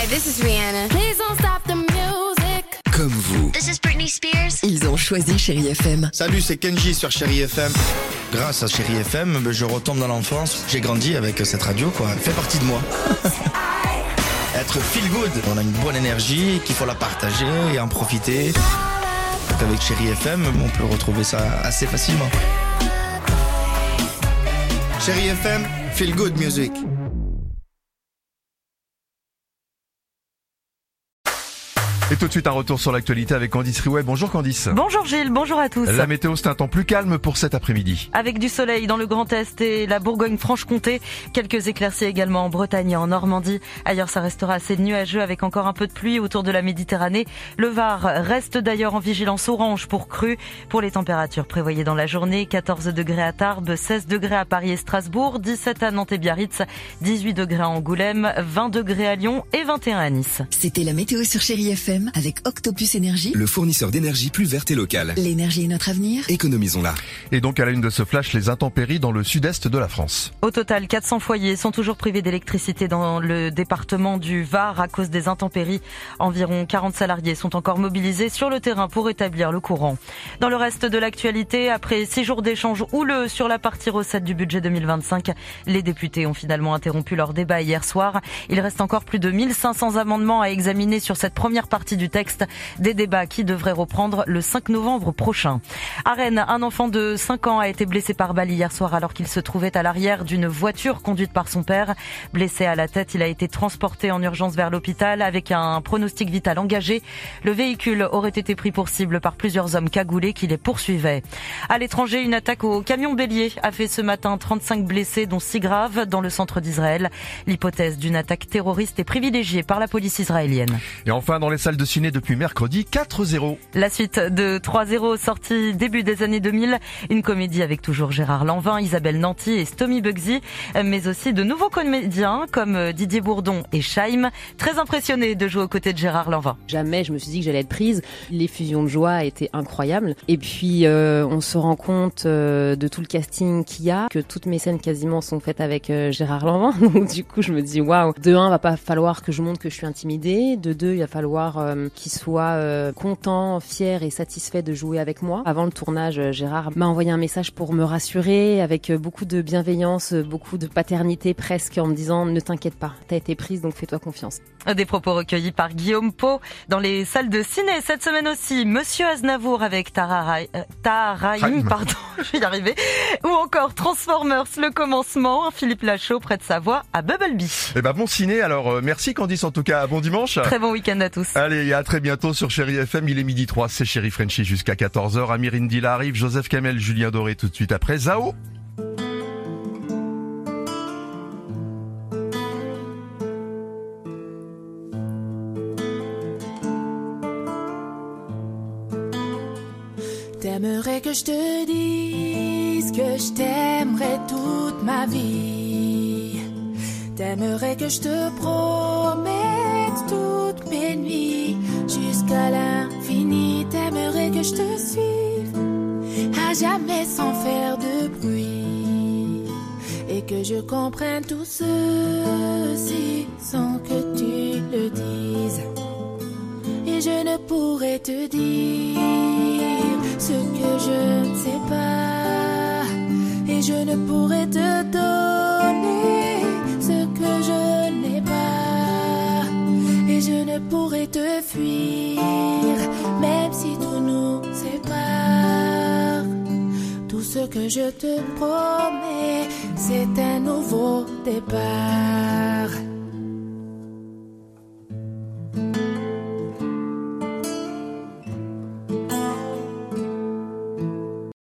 Hi, this is Rihanna. Please don't stop the music. Comme vous. This is Britney Spears. Ils ont choisi Chérie FM. Salut, c'est Kenji sur Chérie FM. Grâce à Chérie FM, je retombe dans l'enfance. J'ai grandi avec cette radio, quoi. Elle fait partie de moi. Être feel good. On a une bonne énergie, qu'il faut la partager et en profiter. Donc avec Chérie FM, on peut retrouver ça assez facilement. Chérie FM, feel good music. Et tout de suite un retour sur l'actualité avec Candice Riouet. Bonjour Candice. Bonjour Gilles, bonjour à tous. La météo, c'est un temps plus calme pour cet après-midi. Avec du soleil dans le Grand Est et la Bourgogne-Franche-Comté, quelques éclaircies également en Bretagne et en Normandie. Ailleurs, ça restera assez nuageux avec encore un peu de pluie autour de la Méditerranée. Le Var reste d'ailleurs en vigilance orange pour crue. Pour les températures prévoyées dans la journée, 14 degrés à Tarbes, 16 degrés à Paris et Strasbourg, 17 à Nantes et Biarritz, 18 degrés à Angoulême, 20 degrés à Lyon et 21 à Nice. C'était la météo sur Chérie FM avec Octopus Énergie. Le fournisseur d'énergie plus verte et locale. L'énergie est notre avenir. Économisons-la. Et donc à la une de ce flash, les intempéries dans le sud-est de la France. Au total, 400 foyers sont toujours privés d'électricité dans le département du Var à cause des intempéries. Environ 40 salariés sont encore mobilisés sur le terrain pour établir le courant. Dans le reste de l'actualité, après 6 jours d'échanges houleux sur la partie recette du budget 2025, les députés ont finalement interrompu leur débat hier soir. Il reste encore plus de 1500 amendements à examiner sur cette première partie du texte. Des débats qui devraient reprendre le 5 novembre prochain. À Rennes, un enfant de 5 ans a été blessé par balle hier soir alors qu'il se trouvait à l'arrière d'une voiture conduite par son père. Blessé à la tête, il a été transporté en urgence vers l'hôpital avec un pronostic vital engagé. Le véhicule aurait été pris pour cible par plusieurs hommes cagoulés qui les poursuivaient. À l'étranger, une attaque au camion bélier a fait ce matin 35 blessés, dont 6 graves, dans le centre d'Israël. L'hypothèse d'une attaque terroriste est privilégiée par la police israélienne. Et enfin, dans les salles de ciné depuis mercredi, 4-0. La suite de 3-0 sortie début des années 2000. Une comédie avec toujours Gérard Lanvin, Isabelle Nanty et Stomy Bugsy, mais aussi de nouveaux comédiens comme Didier Bourdon et Chaim. Très impressionnés de jouer aux côtés de Gérard Lanvin. Jamais je me suis dit que j'allais être prise. L'effusion de joie étaient incroyables. Et puis on se rend compte de tout le casting qu'il y a, que toutes mes scènes quasiment sont faites avec Gérard Lanvin. Donc du coup je me dis waouh. De 1, va pas falloir que je montre que je suis intimidée. De 2, il va falloir qu'il soit content, fier et satisfait de jouer avec moi. Avant le tournage, Gérard m'a envoyé un message pour me rassurer avec beaucoup de bienveillance, beaucoup de paternité presque, en me disant ne t'inquiète pas, t'as été prise donc fais-toi confiance. Des propos recueillis par Guillaume Pau dans les salles de ciné cette semaine aussi. Monsieur Aznavour avec Tahar Rahim, pardon, je vais y arriver. Ou encore Transformers, le commencement, Philippe Lachaud prête sa voix à Bumblebee. Eh ben bon ciné, alors merci Candice en tout cas, bon dimanche. Très bon week-end à tous. Allez, et à très bientôt sur Chérie FM, il est 12h03, c'est Chérie Frenchie jusqu'à 14h. Amir Indila arrive, Joseph Kamel, Julien Doré tout de suite après Zao. T'aimerais que je te dise que je t'aimerais toute ma vie. T'aimerais que je te promette toutes mes nuits jusqu'à l'infini. T'aimerais que je te suive à jamais sans faire de bruit et que je comprenne tout ceci sans que tu le dises. Et je ne pourrais te dire ce que je ne sais pas. Et je ne pourrais te donner ce que je n'ai pas. Et je ne pourrais te fuir, même si tout nous sépare. Tout ce que je te promets, c'est un nouveau départ.